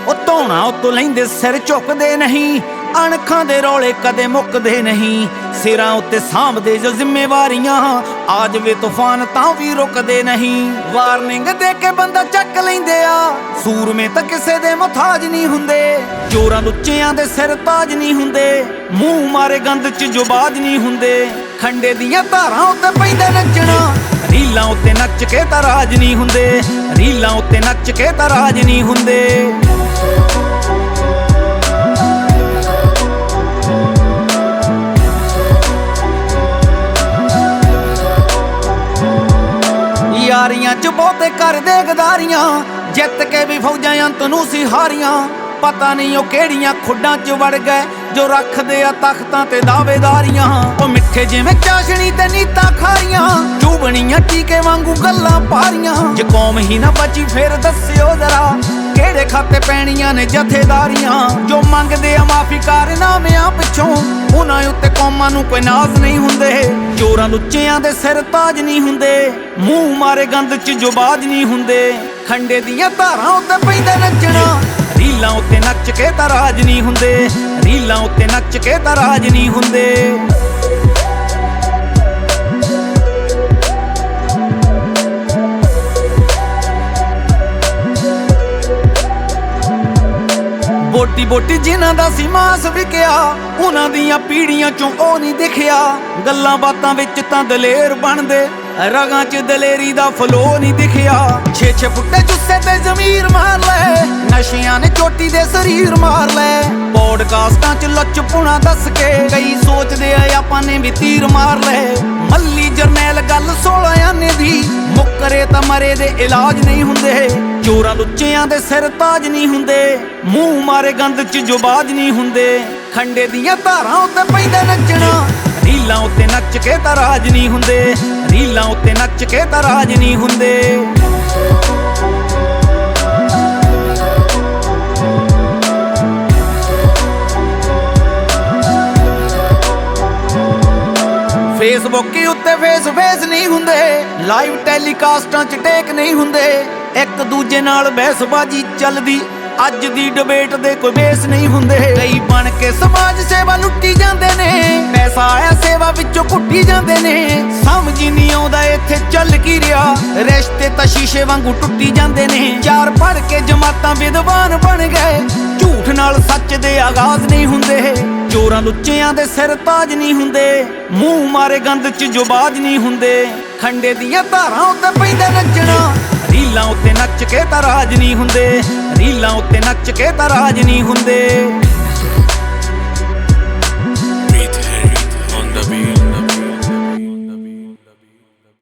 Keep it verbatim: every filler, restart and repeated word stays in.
ਉਹ ਧੌਣਾ ਉੱਤੋਂ ਲੈਂਦੇ ਸਿਰ ਝੁਕਦੇ ਨਹੀਂ, ਅਣਖਾਂ ਦੇ ਰੌਲੇ ਕਦੇ ਮੁੱਕਦੇ ਨਹੀਂ। ਸਿਰਾਂ ਉੱਤੇ ਸਾਂਭਦੇ ਜੋ ਜ਼ਿੰਮੇਵਾਰੀਆਂ, ਆ ਜਾਵੇ ਤੂਫਾਨ ਤਾਂ ਵੀ ਰੁਕਦੇ ਨਹੀਂ। ਵਾਰਨਿੰਗ ਦੇ ਕੇ ਬੰਦਾ ਚੱਕ ਲੈਂਦੇ ਆ, ਸੂਰਮੇ ਤਾਂ ਕਿਸੇ ਦੇ ਮੁਹਤਾਜ ਨਹੀਂ ਹੁੰਦੇ। ਚੋਰਾਂ ਲੁੱਚਿਆਂ ਦੇ ਸਿਰ ਤਾਜ ਨਹੀਂ ਹੁੰਦੇ, ਮੂੰਹ ਮਾਰੇ ਗੰਦ ਚ ਜੋ ਬਾਜ ਨਹੀਂ ਹੁੰਦੇ। ਖੰਡੇ ਦੀਆਂ ਧਾਰਾਂ ਉੱਤੇ ਪੈਂਦੇ ਨੱਚਣਾ, ਰੀਲਾਂ ਉੱਤੇ ਨੱਚ ਕੇ ਤਾਂ ਰਾਜ ਨਹੀਂ ਹੁੰਦੇ। ਰੀਲਾਂ ਉੱਤੇ ਨੱਚ ਕੇ ਤਾਂ ਰਾਜ ਨਹੀਂ ਹੁੰਦੇ। ਯਾਰੀਆਂ ਚ ਬਹੁਤੇ ਕਰਦੇ ਗਦਾਰੀਆਂ, ਜਿੱਤ ਕੇ ਵੀ ਫੌਜਾਂ ਅੰਤ ਨੂੰ ਸੀ ਹਾਰੀਆਂ। ਪਤਾ ਨਹੀਂ ਉਹ ਕਿਹੜੀਆਂ ਖੁੱਡਾਂ ਚ ਵੜ ਗਏ, ਜੋ ਰੱਖਦੇ ਆ ਤਖਤਾਂ ਤੇ ਦਾਅਵੇਦਾਰੀਆਂ। ਉਹ ਮਿੱਠੇ ਜਿਵੇਂ ਚਾਸ਼ਣੀ ਤੇ ਨੀਤਾਂ ਖਾਰੀਆਂ, ਚੂਬਣੀਆਂ ਟੀਕੇ ਵਾਂਗੂ ਗੱਲਾਂ ਪਾਰੀਆਂ। ਜੇ ਕੌਮ ਹੀ ਨਾ ਬਚੀ ਫਿਰ ਦੱਸਿਓ ਜ਼ਰਾ, ਕਿਹੜੇ ਖਾਤੇ ਪੈਣੀਆਂ ਨੇ ਜਥੇਦਾਰੀਆਂ। ਜੋ ਮੰਗਦੇ ਆ ਮਾਫੀ ਕਾਰਨਾਮਿਆਂ ਪਿੱਛੋਂ, ਉਹਨਾਂ ਉੱਤੇ ਕੌਮਾਂ ਨੂੰ ਕੋਈ ਨਾਜ਼ ਨਹੀਂ ਹੁੰਦੇ। ਚੋਰਾਂ ਲੁੱਚਿਆਂ ਦੇ ਸਿਰ ਤਾਜ ਨਹੀਂ ਹੁੰਦੇ, ਮੂੰਹ ਮਾਰੇ ਗੰਦ ਚ ਜੋ ਬਾਜ ਨਹੀਂ ਹੁੰਦੇ। ਖੰਡੇ ਦੀਆਂ ਧਾਰਾਂ ਉੱਤੇ ਪੈਂਦੇ ਨੱਚਣਾ, ਰੀਲਾਂ ਉੱਤੇ ਨੱਚ ਕੇ ਤਾਂ ਰਾਜ ਨਹੀਂ ਹੁੰਦੇ। ਰੀਲਾਂ ਉੱਤੇ ਨੱਚ ਕੇ ਤਾਂ ਰਾਜ ਨਹੀਂ ਹੁੰਦੇ। ਬੋਟੀ ਬੋਟੀ ਜਿਨ੍ਹਾਂ ਦਾ ਸੀ ਮਾਸ ਵਿਕਿਆ, ਉਹਨਾਂ ਦੀਆਂ ਪੀੜੀਆਂ ਚੋਂ ਉਹ ਨਹੀਂ ਦਿਖਿਆ। ਗੱਲਾਂ ਬਾਤਾਂ ਵਿੱਚ ਤਾਂ ਦਲੇਰ ਬਣਦੇ, ਰਗਾਂ ਚ ਦਲੇਰੀ ਦਾ ਫਲੋ ਨਹੀਂ ਦਿਖਿਆ। ਛੇ ਛੇ ਫੁੱਟੇ ਜੁੱਸੇ ਤੇ ਜ਼ਮੀਰ ਮਾਰ ਲੈ, ਨਸ਼ਿਆਂ ਨੇ ਚੋਟੀ ਦੇ ਸਰੀਰ ਮਾਰ ਲੈ। ਪੌਡਕਾਸਟਾਂ ਚ ਲੱਚਪੁਣਾ ਦੱਸ ਕੇ ਕਈ ਸੋਚਦੇ ਆ ਆਪਾਂ ਨੇ ਵੀ ਤੀਰ ਮਾਰ ਲੈ। ਮੱਲੀ ਜਰਨੈਲ ਗੱਲ ਸੋਲਾਂ ਆਨੇ ਦੀ, ਮੁੱਕਰੇ ਤਾਂ ਮਰੇ ਦੇ ਇਲਾਜ ਨਹੀਂ ਹੁੰਦੇ। ਚੋਰਾਂ ਲੁੱਚਿਆਂ ਦੇ ਸਿਰ ਤਾਜ ਨਹੀਂ ਹੁੰਦੇ, ਮੂੰਹ ਮਾਰੇ ਗੰਦ ਚ ਜੋ ਬਾਜ ਨਹੀਂ ਹੁੰਦੇ। ਖੰਡੇ ਦੀਆਂ ਧਾਰਾਂ ਉੱਤੇ ਪੈਂਦੇ ਨੱਚਣਾ, ਰੀਲਾਂ ਉੱਤੇ ਨੱਚ ਕੇ ਤਾਂ ਰਾਜ ਨਹੀਂ ਹੁੰਦੇ। ਰੀਲਾਂ ਉੱਤੇ ਨੱਚ ਕੇ ਤਾਂ ਰਾਜ ਨਹੀਂ ਹੁੰਦੇ। ਫੇਸਬੁੱਕ ਉੱਤੇ ਫੇਸ ਫੇਸ ਨਹੀਂ ਹੁੰਦੇ, ਲਾਈਵ ਟੈਲੀਕਾਸਟਾਂ ਚ ਟੇਕ ਨਹੀਂ ਹੁੰਦੇ। ਇੱਕ ਦੂਜੇ ਨਾਲ ਬਹਿਸਬਾਜੀ ਚੱਲਦੀ, ਅੱਜ ਦੀ ਡਿਬੇਟ ਦੇ ਕੋਈ ਬੇਸ ਨਹੀਂ ਹੁੰਦੇ। ਕਈ ਬਣ ਕੇ ਸਮਾਜ ਸੇਵਾ ਲੁੱਟੀ ਜਾਂਦੇ ਨੇ, ਪੈਸਾ ਆਇਆ ਸੇਵਾ ਵਿੱਚੋਂ ਕੁੱਟੀ ਜਾਂਦੇ ਨੇ। ਸਮਝ ਨਹੀਂ ਆਉਂਦਾ ਇੱਥੇ ਚੱਲ ਕੀ ਰਿਹਾ, ਰਿਸ਼ਤੇ ਤਾਂ ਸ਼ੀਸ਼ੇ ਵਾਂਗੂ ਟੁੱਟੀ ਜਾਂਦੇ ਨੇ। ਚਾਰ ਪੜ ਕੇ ਜਮਾਤਾਂ ਵਿਦਵਾਨ ਬਣ ਗਏ, ਝੂਠ ਨਾਲ ਸੱਚ ਦੇ ਆਗਾਜ਼ ਨਹੀਂ ਹੁੰਦੇ। ਚੋਰਾਂ ਲੁੱਚਿਆਂ ਦੇ ਸਿਰ ਤਾਜ ਨਹੀਂ ਹੁੰਦੇ, ਮੂੰਹ ਮਾਰੇ ਗੰਦ ਚ ਜੋ ਬਾਜ ਨਹੀਂ ਹੁੰਦੇ। ਖੰਡੇ ਦੀਆਂ ਧਾਰਾਂ ਉੱਤੇ ਪੈਂਦੇ ਨੱਚਣਾ, ਰੀਲਾਂ ਉੱਤੇ ਨੱਚ ਕੇ ਤਾਂ ਰਾਜ ਨਹੀਂ ਹੁੰਦੇ। ਰੀਲਾਂ ਉੱਤੇ ਨੱਚ ਕੇ ਤਾਂ ਰਾਜ ਨਹੀਂ ਹੁੰਦੇ।